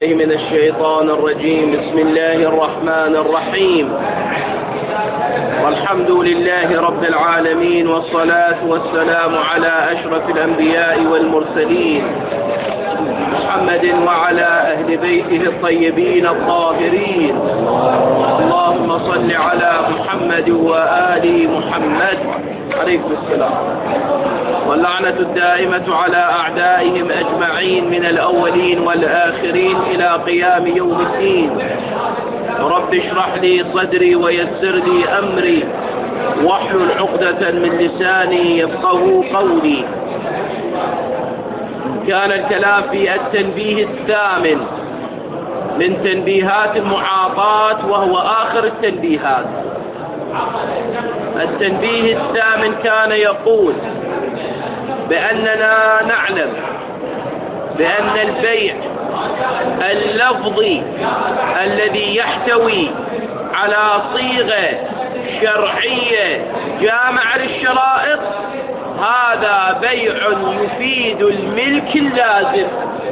من الشيطان الرجيم. بسم الله الرحمن الرحيم. والحمد لله رب العالمين، والصلاة والسلام على أشرف الأنبياء والمرسلين محمد وعلى أهل بيته الطيبين الطاهرين. اللهم صل على محمد وآل محمد عليكم السلام. واللعنة الدائمة على أعدائهم أجمعين من الأولين والآخرين إلى قيام يوم الدين. رب اشرح لي صدري ويسر لي أمري واحلل عقدة من لساني يفقهوا قولي. كان الكلام في التنبيه الثامن من تنبيهات المعاطاة، وهو آخر التنبيهات. التنبيه الثامن كان يقول بأننا نعلم بأن البيع اللفظي الذي يحتوي على صيغة شرعية جامعة للشرائط هذا بيع يفيد الملك اللازم.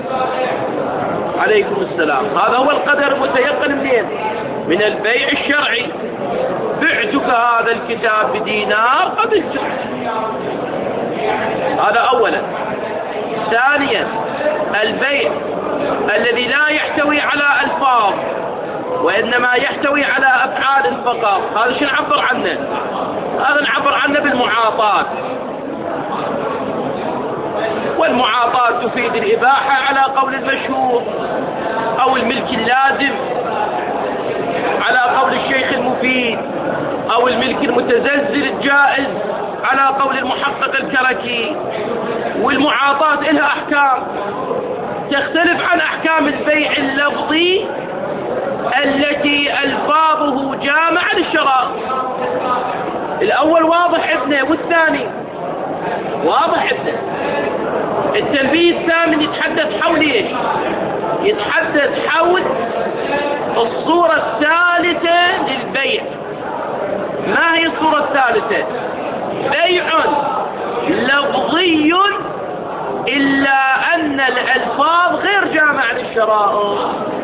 عليكم السلام. هذا هو القدر المتيقن منين؟ من البيع الشرعي. بعتك هذا الكتاب بدينار قبلته. هذا أولا. ثانيا، البيع الذي لا يحتوي على ألفاظ وإنما يحتوي على أفعال فقط، هذا شو نعبر عنه؟ هذا نعبر عنه بالمعاطاة. والمعاطاة تفيد الإباحة على قول المشهور، أو الملك اللازم على قول الشيخ المفيد، أو الملك المتزلزل الجائز على قول المحقق الكركي. والمعاطاة لها أحكام تختلف عن أحكام البيع اللفظي التي ألفاظه جامعة للشرائط. الأول واضح ابنه، والثاني واضح ابنه. التنبيه الثامن يتحدث حول ايش؟ يتحدث حول الصورة الثالثة للبيع. ما هي الصورة الثالثة؟ بيع لفظي إلا أن الألفاظ غير جامعة للشرائط.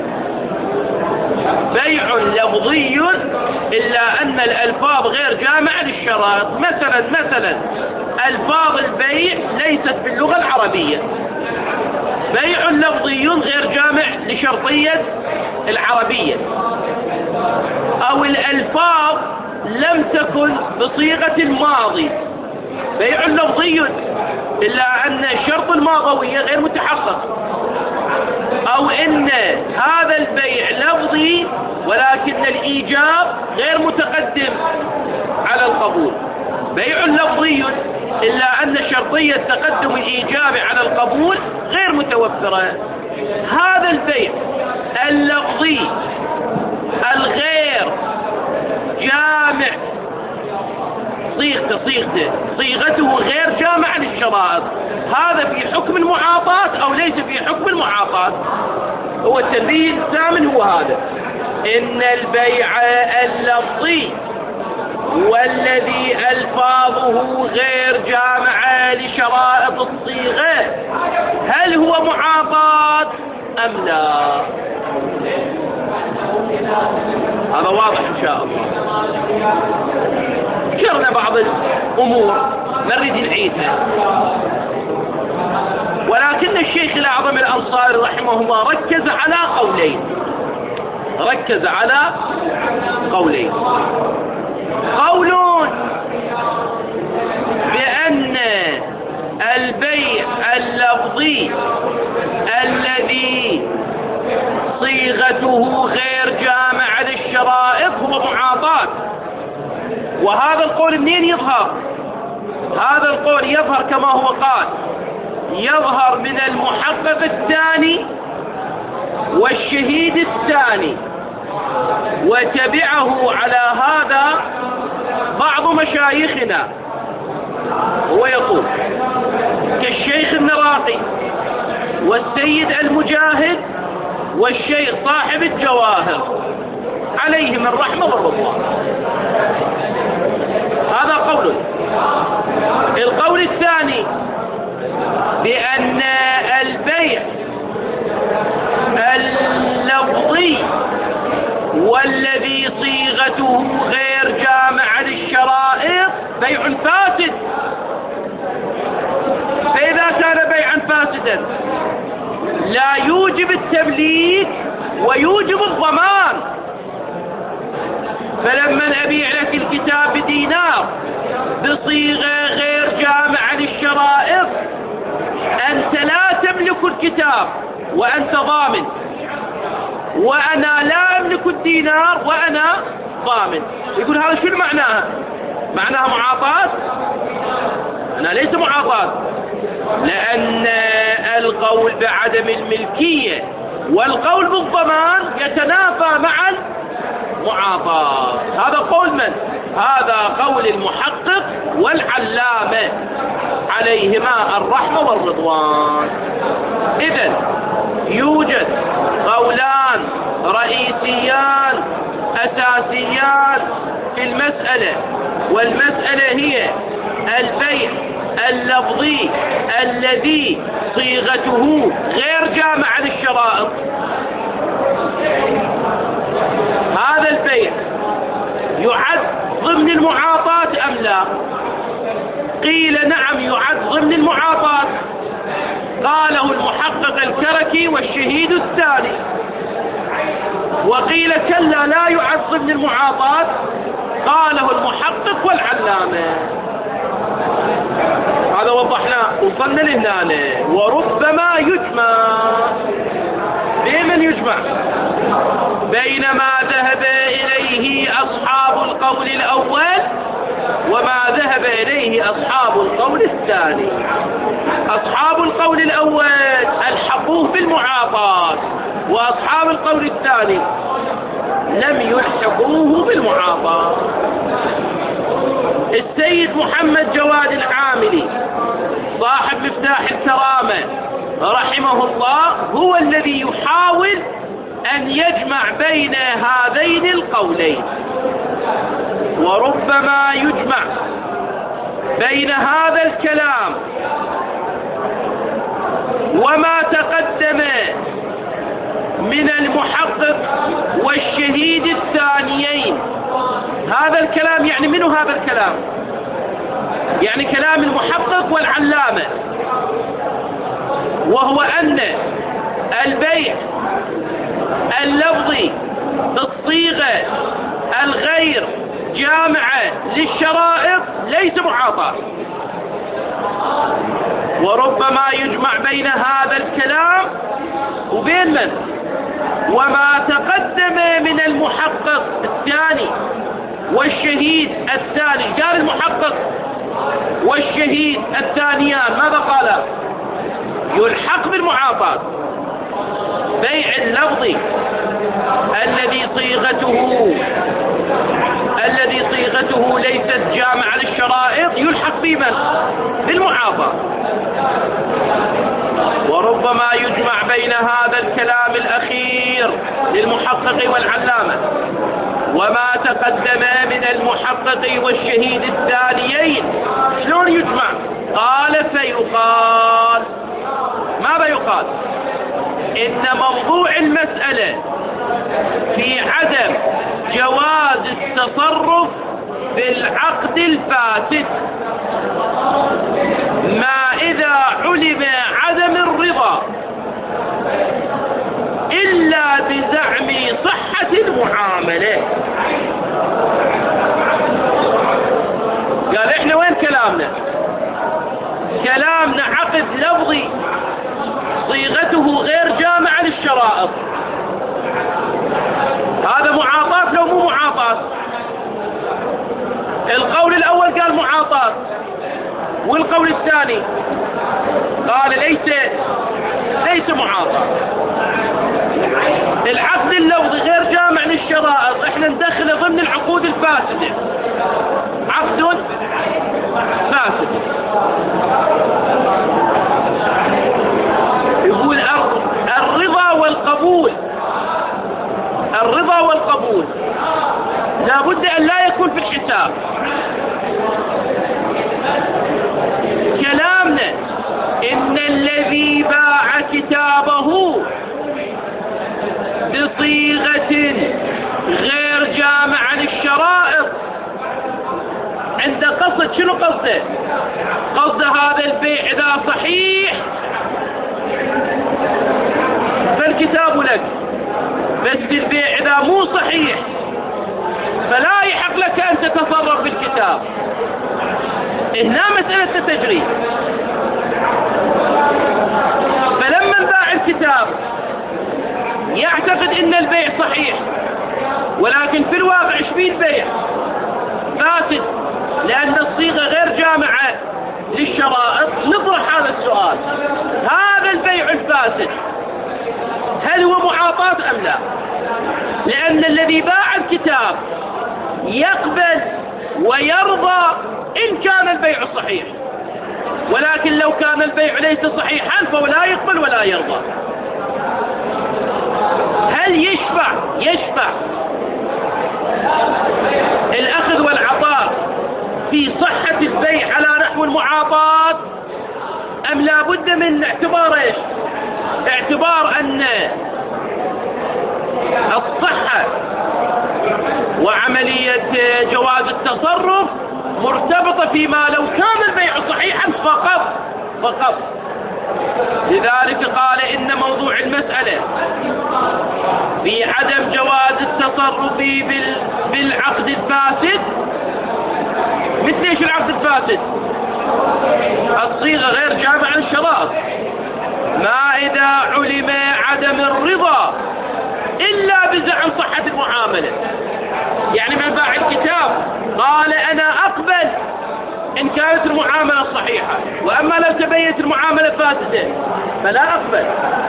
بيع لفظي إلا أن الألفاظ غير جامعة للشرائط. مثلا ألفاظ البيع ليست باللغة العربية. بيع لفظي غير جامع لشرطية العربية. أو الألفاظ لم تكن بصيغة الماضي. بيع لفظي إلا أن شرط الماضوية غير متحقق. أو إن هذا البيع لفظي ولكن الإيجاب غير متقدم على القبول. بيع لفظي إلا أن شرطية تقدم الإيجاب على القبول غير متوفرة. هذا البيع اللفظي الغير جامع صيغته غير جامعة للشرائط، هذا في حكم المعاطاة أو ليس في حكم المعاطاة؟ هو التنبيه الثامن هو هذا، إن البيع اللفظي والذي ألفاظه غير جامعة لشرائط الصيغة هل هو معاطاة أم لا؟ هذا واضح إن شاء الله. ذكرنا بعض الأمور ما نريد نعيدها، ولكن الشيخ الأعظم الأنصاري رحمه الله ركز على قولين. قول بأن البيع اللفظي الذي صيغته غير جامعة للشرائط هو معاطاة. وهذا القول منين يظهر؟ هذا القول يظهر كما هو قال، يظهر من المحقق الثاني والشهيد الثاني، وتبعه على هذا بعض مشايخنا. هو يقول كالشيخ النراقي والسيد المجاهد والشيخ صاحب الجواهر عليهم الرحمة والرضوان. هذا قول. القول الثاني بأن البيع صيغته غير جامعة للشرائط بيع فاسد. فإذا كان بيعا فاسدا لا يوجب التمليك ويوجب الضمان. فلما أبيع لك الكتاب بدينار بصيغة غير جامعة للشرائط أنت لا تملك الكتاب وأنت ضامن، وأنا لا أملك الدينار وأنا ضامن. يقول هذا شو معناها؟ معناها معاطاة؟ أنا ليس معاطاة، لأن القول بعدم الملكية والقول بالضمان يتنافى مع المعاطاة. هذا قول من؟ هذا قول المحقق والعلامة عليهما الرحمة والرضوان. إذن يوجد قولان رئيسيان أساسيان في المسألة، والمسألة هي البيع اللفظي الذي صيغته غير جامعة للشرائط. هذا البيع يعد ضمن المعاطاة أم لا؟ قيل نعم يعد ضمن المعاطاة، قاله المحقق الكركي والشهيد الثاني. وقيل كلا لا يعد ضمن المعاطاة، قاله المحقق والعلامة. هذا وضحنا، وصلنا لهنا. وربما يجمع. بمن يجمع؟ بين ما ذهب إليه أصحاب القول الأول وما ذهب إليه أصحاب القول الثاني. أصحاب القول الأول ألحقوه بالمعاطاة، وأصحاب القول الثاني لم يلحقوه بالمعاطاة. السيد محمد جواد العاملي صاحب مفتاح الكرامة رحمه الله هو الذي يحاول أن يجمع بين هذين القولين. وربما يجمع بين هذا الكلام وما تقدم من المحقق والشهيد الثانيين. هذا الكلام يعني منه هذا الكلام؟ يعني كلام المحقق والعلامة، وهو أن البيع اللفظي بالصيغة الغير جامعة للشرائط ليس معاطاة. وربما يجمع بين هذا الكلام وبين من؟ وما تقدم من المحقق الثاني والشهيد الثاني. قال المحقق والشهيد الثانيان ماذا قال؟ يلحق بالمعاطاة. بيع اللفظي الذي صيغته ليست جامعة للشرائط يلحق بمن؟ بالمعاطاة. وربما يجمع بين هذا الكلام الأخير للمحقق والعلامة وما تقدم من المحقق والشهيد الثانيين. شلون يجمع؟ قال فيقال. ماذا يقال؟ إن موضوع المسألة في عدم جواز التصرف بالعقد الفاسد، ما إذا علم عدم الرضا إلا بزعم صحة المعاملة. قال إحنا وين كلامنا؟ كلامنا عقد لفظي صيغته غير جامعة للشرائط. هذا معاطاة لو مو معاطاة؟ القول الأول قال معاطاة، والقول الثاني قال ليس معاطاة. العقد اللفظي غير جامع للشرائط احنا ندخله ضمن العقود الفاسدة. عقد فاسد. يقول الرضا والقبول لا بد أن لا يكون في الحساب. كلامنا إن الذي باع كتابه بصيغة غير جامع للشرائط عند قصد. شنو قصده؟ قصده هذا البيع إذا صحيح فالكتاب لك، بس البيع إذا مو صحيح فلا يحق لك أن تتصرف بالكتاب. هنا مسألة التجريد. فلما باع الكتاب يعتقد ان البيع صحيح، ولكن في الواقع ايش فيه البيع؟ فاسد، لان الصيغة غير جامعة للشرائط. نطرح هذا السؤال: هذا البيع الفاسد هل هو معاطاة ام لا؟ لان الذي باع الكتاب يقبل ويرضى ان كان البيع صحيح، ولكن لو كان البيع ليس صحيحا فهو لا يقبل ولا يرضى. هل يشفع الأخذ والعطاء في صحة البيع على نحو المعاطاة، أم لا بد من اعتبار ايش؟ اعتبار أن الصحة وعملية جواز التصرف مرتبطة فيما لو كان البيع صحيحا فقط. لذلك قال إن موضوع المسألة في عدم جواز التصرف بالعقد الفاسد. مثل ايش العقد الفاسد؟ الصيغة غير جامعة للشرائط. ما إذا علم عدم الرضا إلا بزعم صحة المعاملة. يعني من باع الكتاب قال أنا أقبل إن كانت المعاملة صحيحة، وأما لو تبينت المعاملة فاسدة فلا أقبل.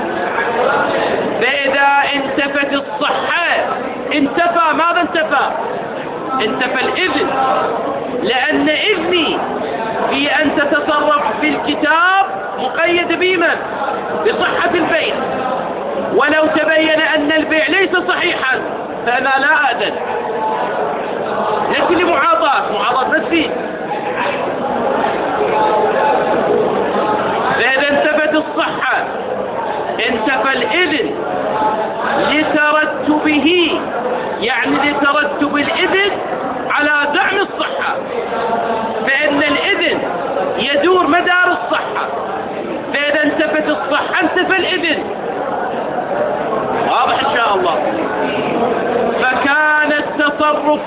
فإذا انتفت الصحة انتفى ماذا انتفى؟ انتفى الإذن، لأن إذني في أن تتصرف في الكتاب مقيد بمن؟ بصحة البيع. ولو تبين أن البيع ليس صحيحا فأنا لا أذن. لكن معاضاة نفسي. فإذا انتفت الصحة انتفى الإذن لترتبه، يعني لترتب الإذن على زعم الصحة، فإن الإذن يدور مدار الصحة. فإذا انتفت الصحة انتفى الإذن. واضح إن شاء الله. فكان التصرف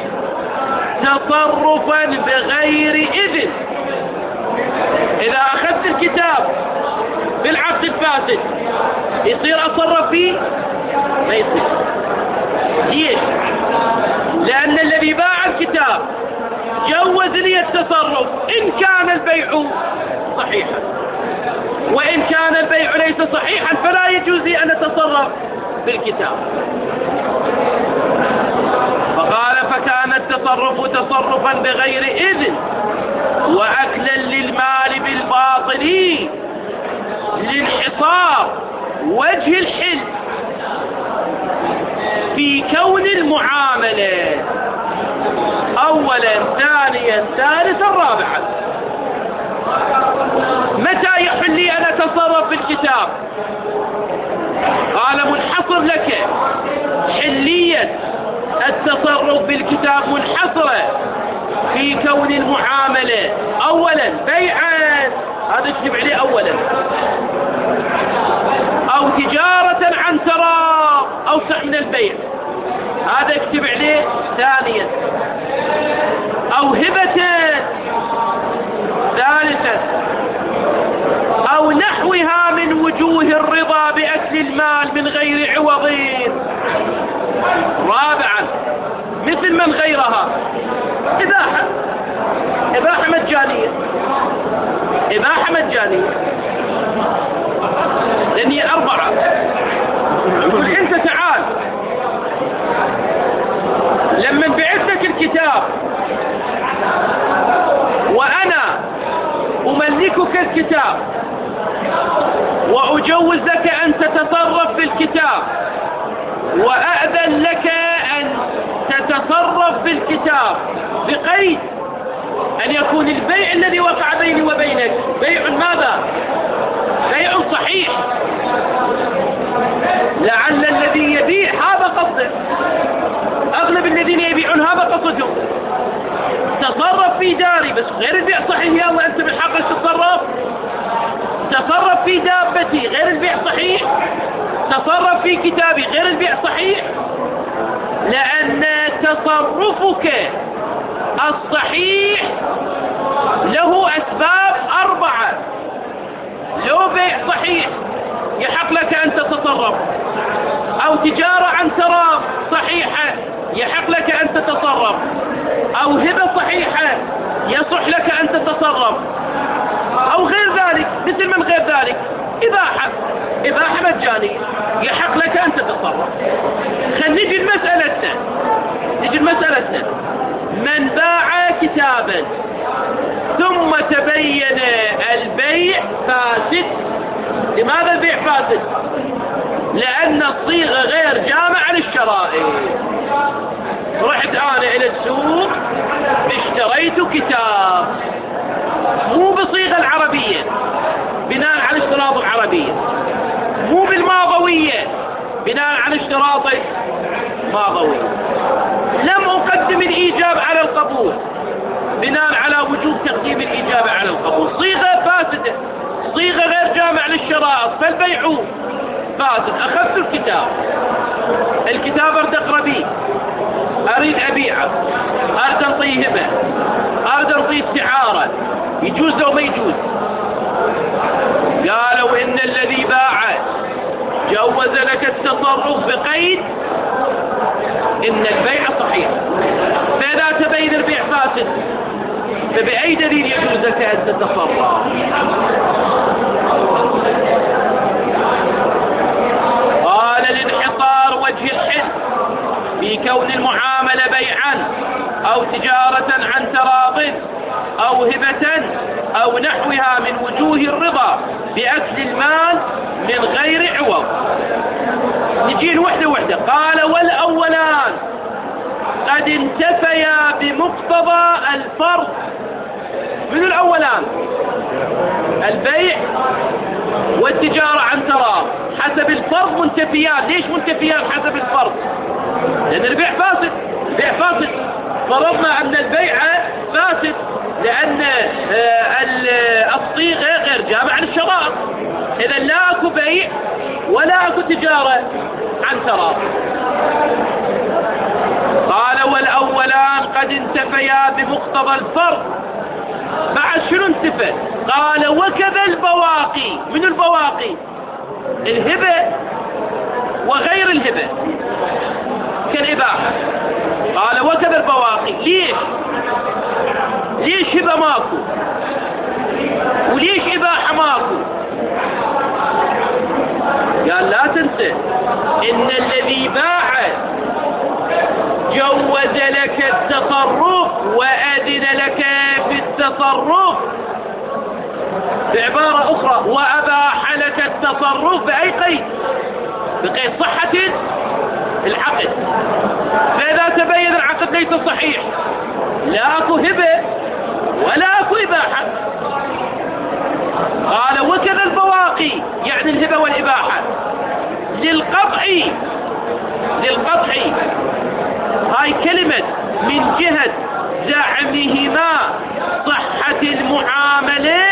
تصرفا بغير إذن. إذا أخذت الكتاب بالعقد الفاسد يصير أتصرف فيه؟ ما يصير. ليش؟ لأن الذي باع الكتاب جوز لي التصرف إن كان البيع صحيحا، وإن كان البيع ليس صحيحا فلا يجوز لي أن أتصرف بالكتاب. فقال فكان التصرف تصرفا بغير إذن وأكلا للمال بالباطل لانحصار وجه الحل في كون المعاملة أولا ثانيا ثالثا رابعا. متى يحل لي أن أتصرف بالكتاب؟ قال منحصر لك حلية التصرف بالكتاب منحصرة في كون المعاملة أولا بيعا، هذا اكتب عليه أولا، أو تجارة عن تراض أوسع من البيع، هذا اكتب عليه ثانيا، أو هبة ثالثا، أو نحوها من وجوه الرضا بأكل المال من غير عوض رابعا، مثل من غيرها إباحة مجانية، إباحة مجانية، لأن هي أربعة. يقول أنت تعال لما بعت لك الكتاب وأنا أملكك الكتاب وأجوز لك أن تتصرف بالكتاب وأأذن لك أن تتصرف بالكتاب بقيد أن يكون البيع الذي وقع بيني وبينك بيع ماذا؟ بيع صحيح، لعل الذي يبيع هذا قصده، أغلب الذي تصرف في داري بس غير البيع صحيح، يلا أنت من حقك تتصرف. تصرف في دابتي غير البيع صحيح. تصرف في كتابي غير البيع صحيح، لأن تصرفك الصحيح له أسباب 4. لو بيع صحيح يحق لك أن تتصرف، أو تجارة عن تراض صحيحة يحق لك أن تتصرف، أو هبة صحيحة يصح لك أن تتصرف، أو غير ذلك. مثل من غير ذلك إباحة مجانية يحق لك أن تتصرف. نجي لمسألتنا. من باع كتابا ثم تبين البيع فاسد. لماذا البيع فاسد؟ لأن الصيغة غير جامعة للشرائع. رحت أنا إلى السوق اشتريت كتاب مو بصيغة العربية بناء على اشتراط العربية، مو بالماضوية بناء على اشتراط ماضوية، لم أقدم الإيجاب على القبول بناء على وجوب تقديم الإجابة على القبول. صيغة فاسدة، صيغة غير جامعة للشرائط، فالبيع فاسد. أخذت الكتاب أريد أقرأ به، أريد أبيعه، أريد أعطيه هبة، أريد أعطيه استعارة، يجوز لو ما يجوز؟ قالوا إن الذي باع جوز لك التصرف بقيد إن البيع صحيح. فإذا تبين البيع فاسد فبأي دليل يجوز لك أن تتصرف؟ قال لانحصار وجه الحل في كون المعاملة بيعا أو تجارة عن تراض أو هبة أو نحوها من وجوه الرضا بأكل المال من غير عوض. نجي وحدة. قال والأولان قد انتفيا بمقتضى الفرض. من الأولان؟ البيع والتجارة عن تراض حسب الفرض منتفيان. ليش منتفيان حسب الفرض؟ لأن البيع فاسد. فرضنا أن البيع فاسد لأن الصيغة غير جامعة للشرائط. إذا لا أكو بيع ولا أكو تجارة عن تراض. قال والأولان قد انتفيا بمقتضى الفرض. بعد شنو انتفى؟ قال وكذا البواقي. من البواقي؟ الهبة وغير الهبة كالإباحة. قال وكذا البواقي. ليش هبة ماكو وليش إباحة ماكو؟ قال لا تنسى إن الذي باع جوز لك التصرف وأذن لك في التصرف. بعبارة أخرى وأباح لك التصرف بأي قيد؟ بقيد صحة العقد. فإذا تبين العقد ليس صحيح لا أكو هبة ولا أكو إباحة. قال وكذا البواقي يعني الهبة والإباحة للقطع. هاي كلمة من جهة زعمهما صحة المعاملة.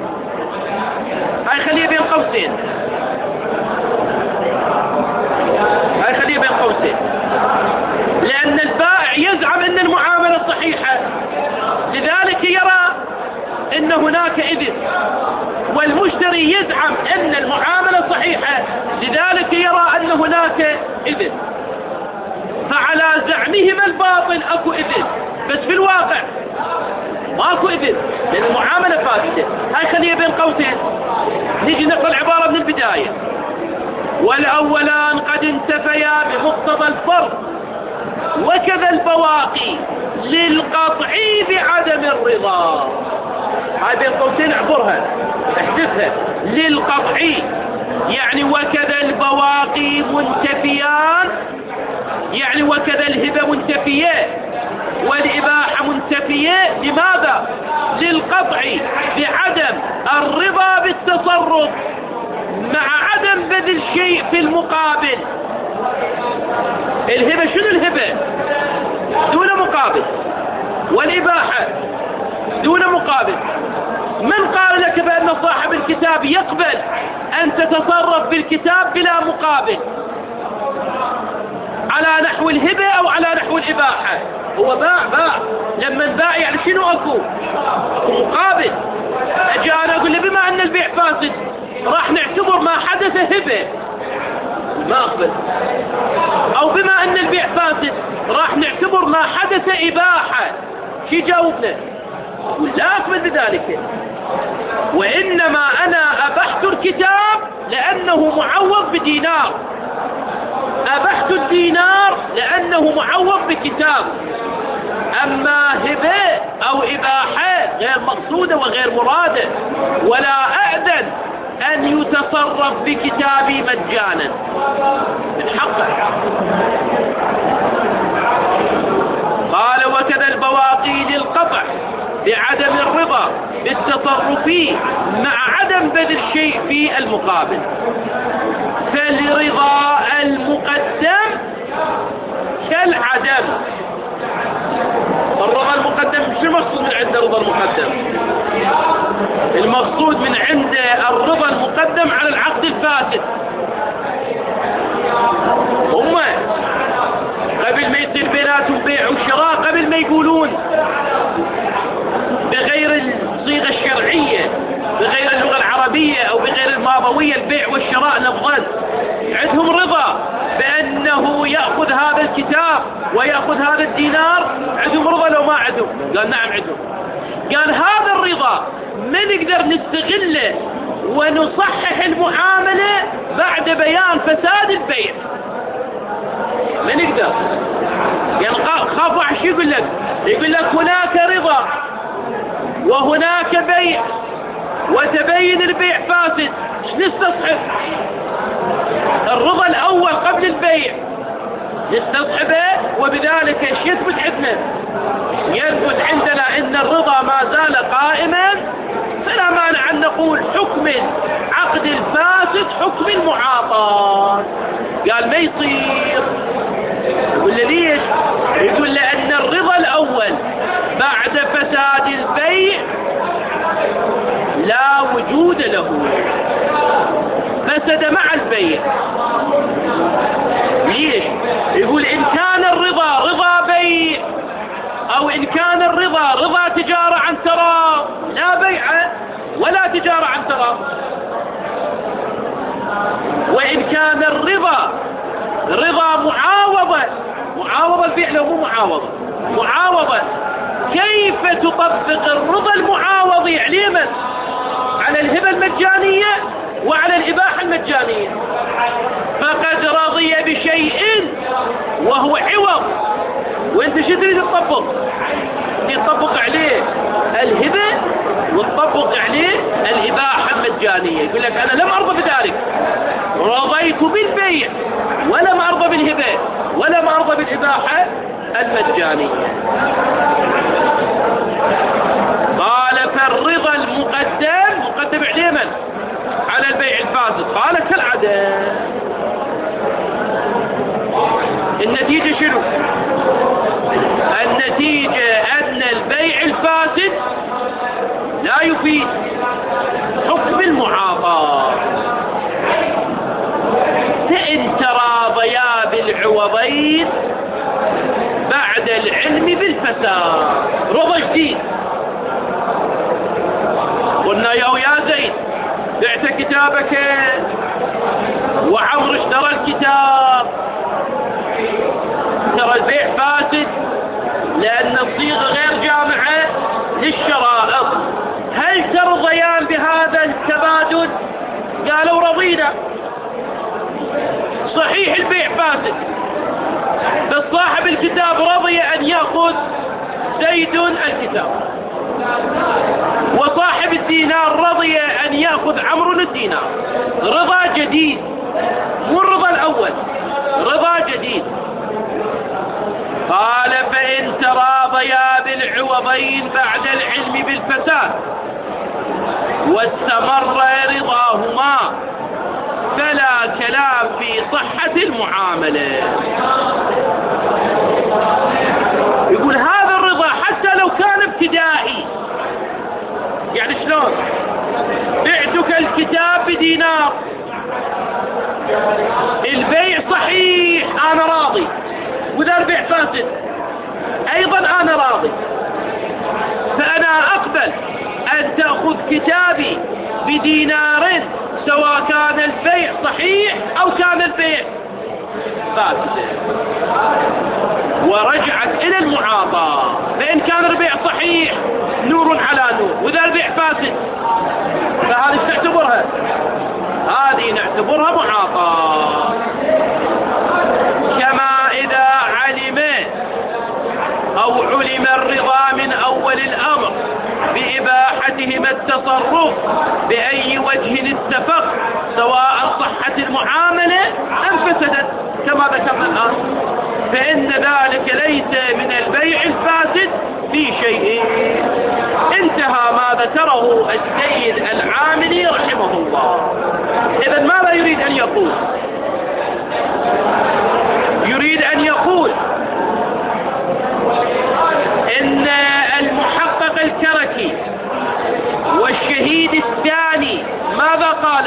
هاي خليها بين قوسين. لأن البائع يزعم أن المعاملة صحيحة، لذلك يرى أن هناك إذن، والمشتري يزعم أن المعاملة صحيحة، لذلك يرى أن هناك إذن. فعلى زعمهما الباطل أكو إذن، بس في الواقع ماكو إذن لأن المعاملة فاسدة. هاي خليها بين قوسين. نيجي نقرأ العبارة من البداية. والأولان قد انتفيا بمقتضى الفرض وكذا البواقي للقطع بعدم الرضا. هاي بين قوسين اعبرها احذفها. للقطع يعني وكذا البواقي منتفيان، يعني وكذا الهبة منتفية والإباحة منتفية. لماذا؟ للقطع بعدم الرضا بالتصرف مع عدم بذل شيء في المقابل. الهبة شنو الهبة؟ دون مقابل. والإباحة دون مقابل. من قال لك بأن صاحب الكتاب يقبل أن تتصرف بالكتاب بلا مقابل على نحو الهبة أو على نحو الإباحة؟ هو باع لما باع يعني شنو أكو مقابل. أجي أنا أقول له بما أن البيع فاسد راح نعتبر ما حدث هبة، ما أقبل. أو بما أن البيع فاسد راح نعتبر ما حدث إباحة، شي جاوبنا؟ يقول لا أقبل بذلك، وإنما أنا أبحت الكتاب لأنه معوض بدينار، أبحت الدينار لأنه معوض بكتاب. أما هبة أو إباحة غير مقصودة وغير مرادة، ولا أأذن أن يتصرف بكتابي مجانا من حقه. قال وكذا البواقي للقطع بعدم الرضا بالتصرف فيه مع عدم بذل شيء في المقابل. فالرضا المقدم كالعدم. الرضا المقدم شو المقصود من عند الرضا المقدم؟ المقصود من عند الرضا المقدم على العقد الفاسد. هم قبل ما يصير بيناتهم بيع وشراء، قبل ما يقولون بغير الصيغة الشرعية، بغير اللغة العربية أو بغير الماضوية، البيع والشراء لفظا، عندهم رضا بأنه يأخذ هذا الكتاب ويأخذ هذا الدينار. عندهم رضا لو ما عندهم؟ قال نعم عندهم. قال هذا الرضا ما نقدر نستغله ونصحح المعاملة بعد بيان فساد البيع، ما نقدر. يعني خاف واحد شو يقول لك؟ يقول لك هناك رضا وهناك بيع وتبين البيع فاسد، ايش نستصحب؟ الرضا الأول قبل البيع نستصحبه، وبذلك ايش يثبت عندنا؟ يثبت عندنا ان الرضا ما زال قائما، فلا مانع ان نقول حكم العقد الفاسد حكم المعاطاة. قال ما يصير. يقول له ليش؟ يقول لأن الرضا الأول بعد فساد البيع لا وجود له، فسد مع البيع. ليش؟ يقول إن كان الرضا رضا بيع أو إن كان الرضا رضا تجارة عن تراض، لا بيع ولا تجارة عن تراض. وإن كان الرضا رضا معاوضة البيع له مو معاوضة، كيف تطبق الرضا المعاوض على من؟ على الهبة المجانية وعلى الإباحة المجانية. فقد رضي بشيء وهو عوض، وانت شو تريد تطبق؟ تطبق عليه الهبة وتطبق عليه الإباحة المجانية. يقول لك أنا لم أرضى بذلك، رضيت بالبيع ولم أرضى بالهبة ولم أرضى بالإباحة المجانية. قال فالرضا مقدم عليه من؟ على البيع الفاسد. قال كالعدم. النتيجة شنو؟ النتيجة أن البيع الفاسد لا يفيد حكم المعاطاة، فإن تراضيا بالعوضين بعد العلم بالفساد. رضا جديد، قلنا يا زيد بعت كتابك وعمر اشترى الكتاب، ترى البيع فاسد لأن الصيغة غير جامعة للشرائط. هل ترضيان بهذا التبادل؟ قالوا رضينا. صحيح البيع فاسد، بس صاحب الكتاب رضي أن يأخذ زيد الكتاب، وصاحب الدينار رضي أن يأخذ عمرو الدينار. رضا جديد، مو الرضا الأول، رضا جديد. قال فإن تراضيا بالعوضين بعد العلم بالفساد واستمر رضاهما فلا كلام في صحة المعاملة. يقول هذا الرضا حتى لو كتاب بدينار، البيع صحيح أنا راضي، وإذا البيع فاسد أيضا أنا راضي، فأنا أقبل أن تأخذ كتابي بدينار سواء كان البيع صحيح أو كان البيع فاسد. ورجعت إلى المعاطاة، فإن كان البيع صحيح نور على نور، وإذا البيع فاسد فهذه تعتبرها، هذه نعتبرها معاطاة. كما إذا علم أو علم الرضا من أول الأمر بإباحتهما التصرف بأي وجه اتفق سواء صحت المعاملة أم فسدت كما ذكرنا الآن، فإن ذلك ليس من البيع الفاسد في شيء. انتهى ما ذكره السيد العاملي رحمه الله. إذن ماذا يريد أن يقول؟ يريد أن يقول إن المحقق الكركي والشهيد الثاني ماذا قال؟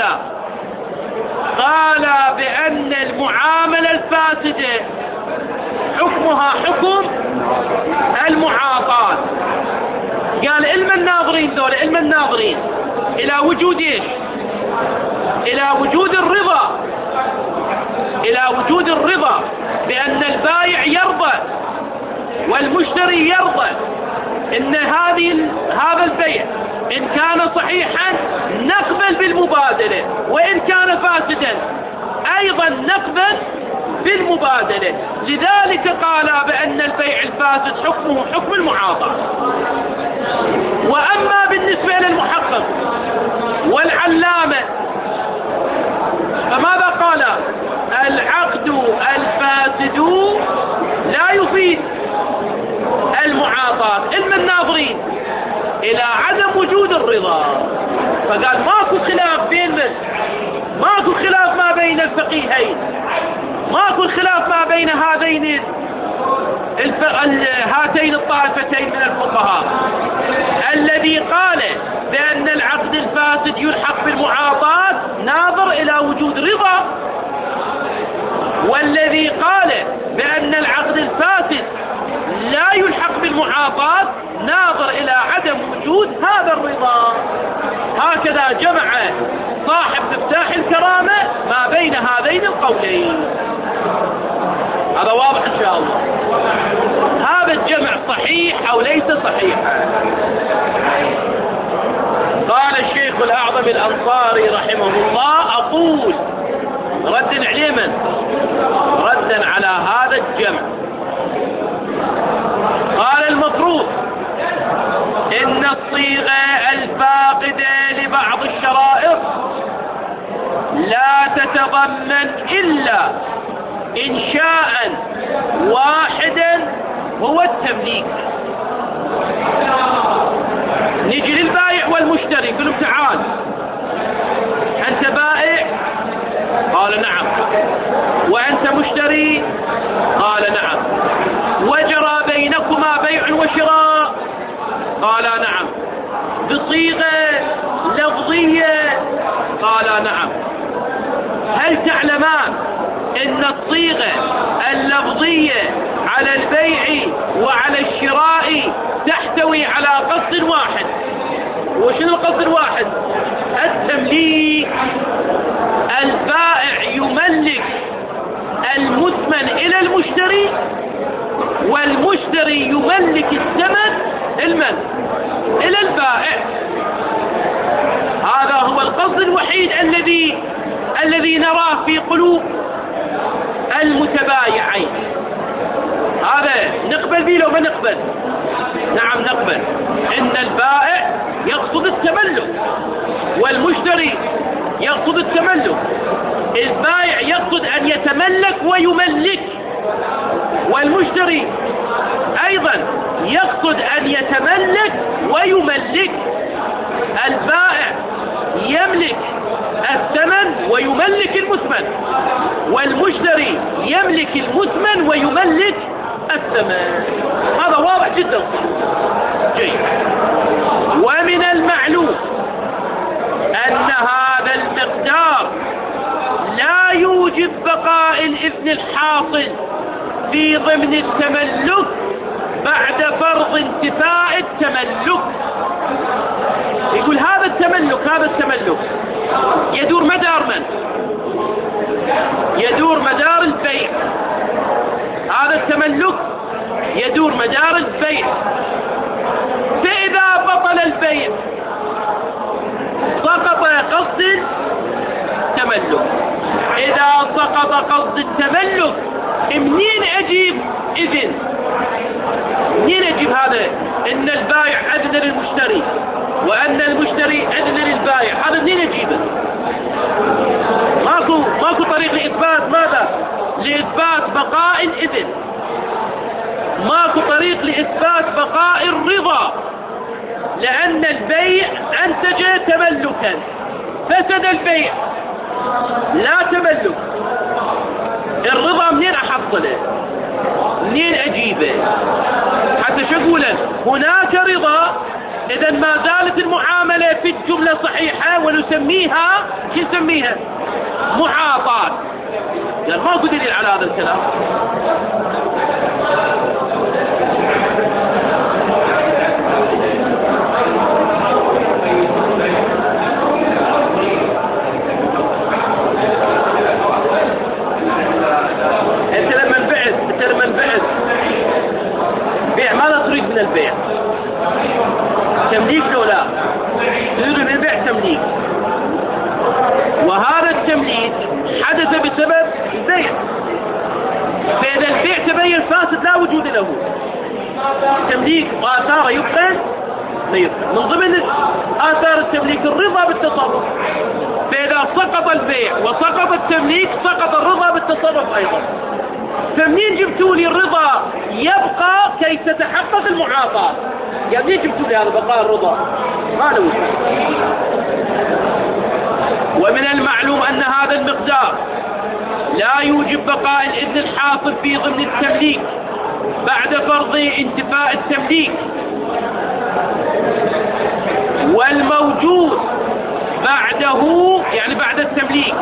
قال بأن المعاملة الفاسدة حكمها حكم المعاطاة. قال علم الناظرين ذولا، علم الناظرين إلى وجود إيش؟ إلى وجود الرضا، إلى وجود الرضا بأن البائع يرضى والمشتري يرضى إن هذا البيع إن كان صحيحا نقبل بالمبادلة، وإن كان فاسدا أيضا نقبل بالمبادلة. لذلك قال بأن البيع الفاسد حكمه حكم المعاطاة. وأما بالنسبة للمحقق والعلامة فماذا قال؟ العقد الفاسد لا يفيد المعاطاة. علم الناظرين إلى عدم وجود الرضا، فقال ماكو خلاف ماكو خلاف ما بين الفقيهين، ماكو خلاف ما بين هاتين الطائفتين من الفقهاء. الذي قال بأن العقد الفاسد يلحق بالمعاطاة ناظر إلى وجود رضا، والذي قال بأن العقد الفاسد لا يلحق بالمعاطاة ناظر إلى عدم وجود هذا الرضا. هكذا جمع صاحب مفتاح الكرامة ما بين هذين القولين. هذا واضح إن شاء الله. هذا الجمع صحيح أو ليس صحيحا؟ قال الشيخ الأعظم الأنصاري رحمه الله: أقول ردا عليه من؟ ردا على هذا الجمع. قال: المفروض إن الصيغة الفاقدة لبعض الشرائط لا تتضمن إلا إنشاء واحدا هو التمليك. نجي للبائع والمشتري نقول له: تعال أنت بائع؟ قال: نعم. وأنت مشتري؟ قال: نعم. وجرى بينكما بيع وشراء؟ قال: نعم. بصيغة لفظية؟ قال: نعم. هل تعلمان إن الصيغة اللفظية على البيع وعلى الشراء تحتوي على قصد واحد؟ وشنو القصد الواحد؟ التمليك. البائع يملك المثمن إلى المشتري، والمشتري يملك الثمن إلى البائع. هذا هو القصد الوحيد الذي نراه في قلوب المتبايعين. هذا نقبل به لو ما نقبل؟ نعم نقبل. إن البائع يقصد التملك والمشتري يقصد التملك. البائع يقصد أن يتملك ويملك، والمشتري أيضا يقصد أن يتملك ويملك. البائع يملك الثمن ويملك المثمن، والمشتري يملك المثمن ويملك الثمن. هذا واضح جدا. جيد. ومن المعلوم أن هذا مقدار لا يوجب بقاء الإذن الحاصل في ضمن التملك بعد فرض انتفاء التملك. يقول هذا التملك يدور مدار من؟ يدور مدار البيع. هذا التملك يدور مدار البيع. فإذا بطل البيع سقط قصد التملك. إذا سقط قصد التملك منين أجيب إذن؟ منين أجيب هذا إن البائع أذن للمشتري وأن المشتري أذن للبائع؟ هذا منين أجيبه؟ ماكو طريق لإثبات ماذا؟ لإثبات بقاء الإذن. ماكو طريق لإثبات بقاء الرضا، لأن البيع أنتج تملكا. فسد البيع لا تملك. الرضا منين أحصله؟ منين أجيبه؟ حتى شو أقول هناك رضا، إذا ما زالت المعاملة في الجملة صحيحة ونسميها شو نسميها؟ معاطاة. قال ماكو دليل على هذا الكلام. انت لما انبعث بيع ماذا تريد من البيع؟ تمليك لو لا؟ تريد من البيع تمليك، وهذا التمليك حدث بسبب البيع. فإذا البيع تبين فاسد لا وجود له، التمليك وآثاره يبقى ما يبقى. من ضمن آثار التمليك الرضا بالتصرف. فإذا سقط البيع وسقط التمليك سقط الرضا بالتصرف أيضا. فمنين جبتوا لي الرضا يبقى كي تتحقق المعاطاة؟ يعني منين جبتوا لي هذا بقاء الرضا؟ ما له وجود. ومن المعلوم أن هذا المقدار لا يوجب بقاء الإذن الحاصل في ضمن التمليك بعد فرض انتفاء التمليك، والموجود بعده يعني بعد التمليك،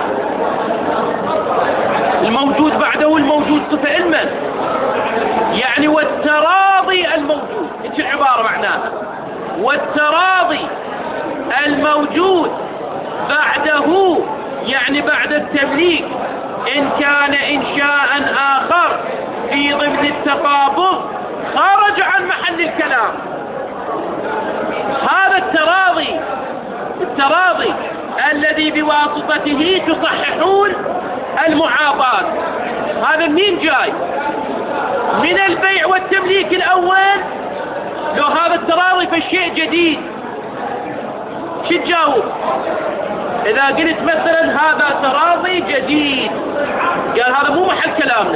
الموجود بعده الموجود صفة علما يعني والتراضي الموجود. ايش العبارة معناها؟ والتراضي الموجود بعده يعني بعد التمليك إن كان إنشاء آخر في ضمن التقابض خرج عن محل الكلام. هذا التراضي الذي بواسطته تصححون المعاطاة، هذا منين جاي؟ من البيع والتمليك الأول. لو هذا التراضي فالشيء جديد شو تجاوب؟ إذا قلت مثلا هذا تراضي جديد، قال هذا مو محل كلامنا،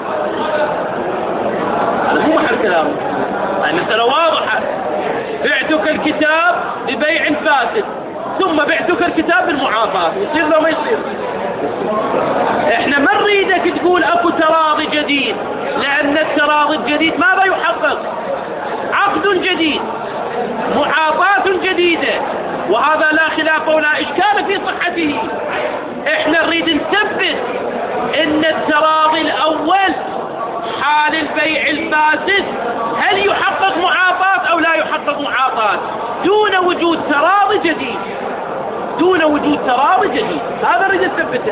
هذا مو محل كلامنا. المسألة واضحة. بعتك الكتاب ببيع فاسد ثم بعتك الكتاب بالمعاطاة، يصير لو ما يصير؟ احنا ما نريدك تقول اكو تراضي جديد، لأن التراضي الجديد ماذا يحقق؟ عقد جديد، معاطاة جديدة، وهذا لا خلاف ولا إشكال في صحته. احنا نريد نثبت ان التراضي الأول حال البيع الفاسد هل يحقق معاطاة أو لا يحقق معاطاة دون وجود تراضي جديد، دون وجود تراضي جديد. هذا نريد نثبته.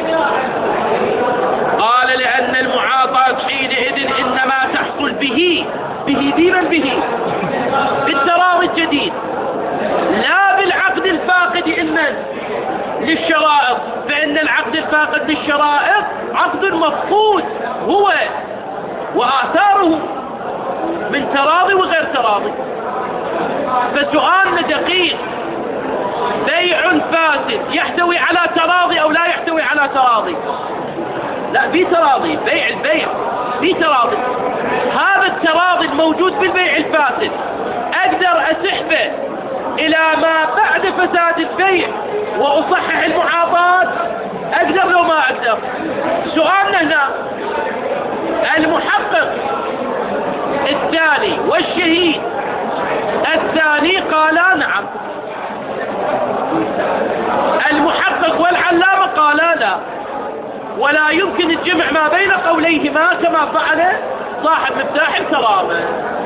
قال لأن المعاطاة حينئذ إنما تحصل به بالتراضي الجديد لا بالعقد الفاقد إما للشرائط، فإن العقد الفاقد للشرائط عقد مفقود هو وآثاره من تراضي وغير تراضي. فسؤالنا دقيق، بيع فاسد يحتوي على تراضي أو لا يحتوي على تراضي؟ لا، في تراضي. البيع في تراضي. هذا التراضي الموجود بالبيع الفاسد أقدر أسحبه إلى ما بعد فساد البيع وأصحح المعاطاة؟ أقدر لو ما أقدر؟ سؤالنا هنا المحقق الثاني والشهيد الثاني قالا نعم. المحقق والعقد ولا يمكن الجمع ما بين قوليهما كما فعل صاحب مفتاح الكرامة.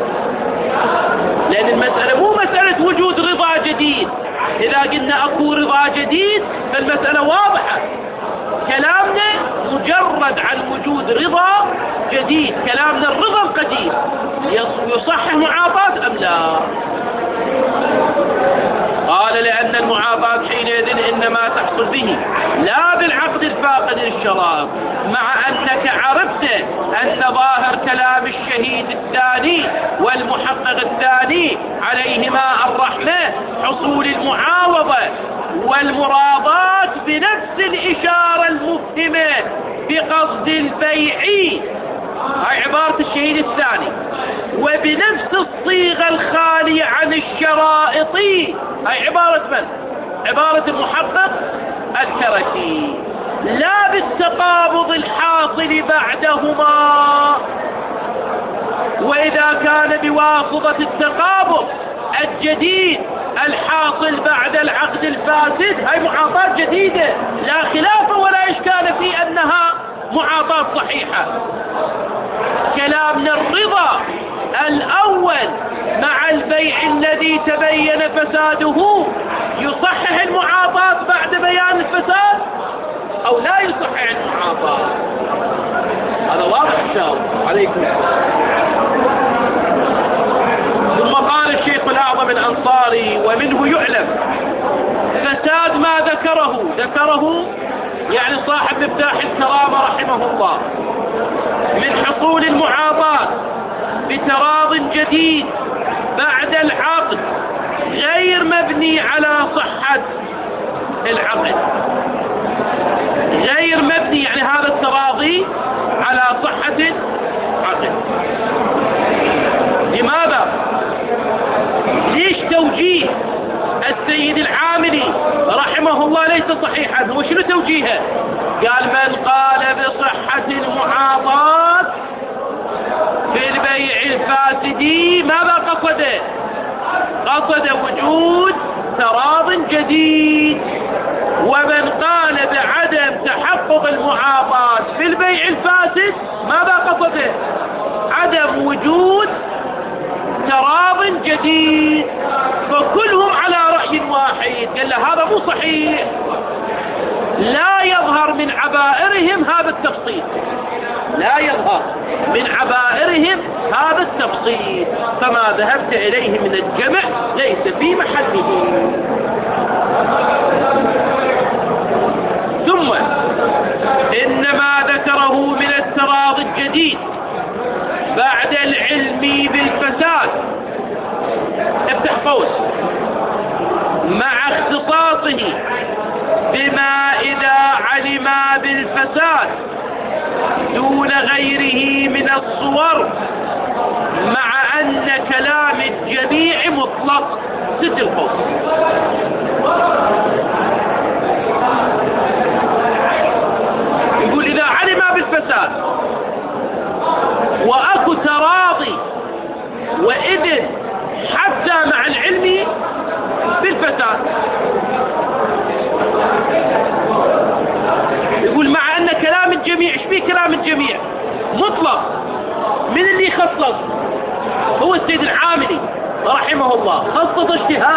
لأن المسألة مو مسألة وجود رضا جديد. إذا قلنا أكو رضا جديد فالمسألة واضحة. كلامنا مجرد عن وجود رضا جديد، كلامنا الرضا القديم يصحح معاطاة أم لا؟ قال لأن المعاطاة حينئذ إنما تحصل به لا بالعقد الفاقد للشراب، مع أنك عرفت أن ظاهر كلام الشهيد الثاني والمحقق الثاني عليهما الرحمة حصول المعاوضة والمراضات بنفس الإشارة المفهمة بقصد البيع، هاي عبارة الشهيد الثاني، وبنفس الصيغة الخالية عن الشرائط، هاي عبارة من؟ عبارة المحقق التركي، لا بالتقابض الحاصل بعدهما. وإذا كان بواسطة التقابض الجديد الحاصل بعد العقد الفاسد، هاي معاطاة جديدة لا خلاف ولا إشكال في أنها معاطاة صحيحة. كلامنا الرضا الأول مع البيع الذي تبين فساده يصحح المعاطاة بعد بيان الفساد أو لا يصحح المعاطاة؟ هذا واضح إن شاء الله. عليكم السلام. ثم قال الشيخ الأعظم الأنصاري: ومنه يعلم فساد ما ذكره يعني صاحب مفتاح الكرامة رحمه الله من حصول المعاطاة بتراض جديد بعد العقد غير مبني على صحة العقد، غير مبني يعني هذا التراضي على صحة العقد. لماذا؟ ليش توجيه السيد العاملي رحمه الله ليس صحيحا؟ هو شنو توجيهه؟ قال: من قال بصحة المعاطاة في البيع الفاسد ماذا قصده؟ قصد وجود تراض جديد. ومن قال بعدم تحقق المعاطاة في البيع الفاسد ماذا قصده؟ عدم وجود تراض جديد. فكلهم على رأي واحد. قال له هذا مو صحيح، لا يظهر من عبائرهم هذا التفصيل، لا يظهر من عبائرهم هذا التفصيل، فما ذهبت إليه من الجمع ليس في محله. ثم إنما ذكره من التراضي الجديد بعد العلم بالفساد، افتح قوس، مع اختصاصه بما إذا علم بالفساد دون غيره من الصور، مع أن كلام الجميع مطلق. سد القوس. يقول إذا علم بالفساد وأكو تراضي، وإذن حتى مع العلم بالفساد، يقول مع أن كلام الجميع، ايش فيه كلام الجميع؟ مطلق. من اللي يخصص؟ هو السيد العاملي رحمه الله، خصص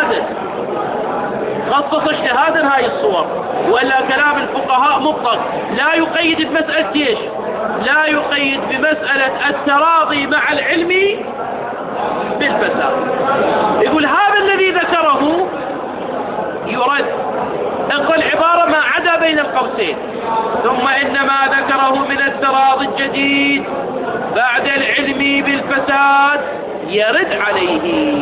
اجتهادا هاي الصور. ولا كلام الفقهاء مطلق، لا يقيد بمسألة ايش؟ لا يقيد بمسألة التراضي مع العلم بالفساد. يقول هذا الذي ذكره يرد، اقرأ العبارة ما عدا بين القوسين. ثم إنما ذكره من التراضي الجديد بعد العلم بالفساد يرد عليه.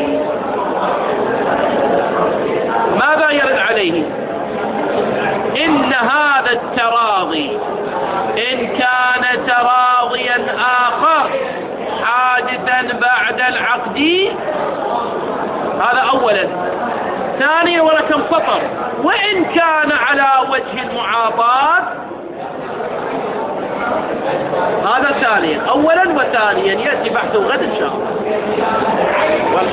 ماذا يرد عليه؟ إن هذا التراضي إن كان تراضيا آخر حادثا بعد العقد، هذا أولا. ثانيا ولكم سطر، وإن كان على وجه المعاطاة، هذا ثانيا. أولا وثانيا يأتي بحثه غدا إن شاء الله.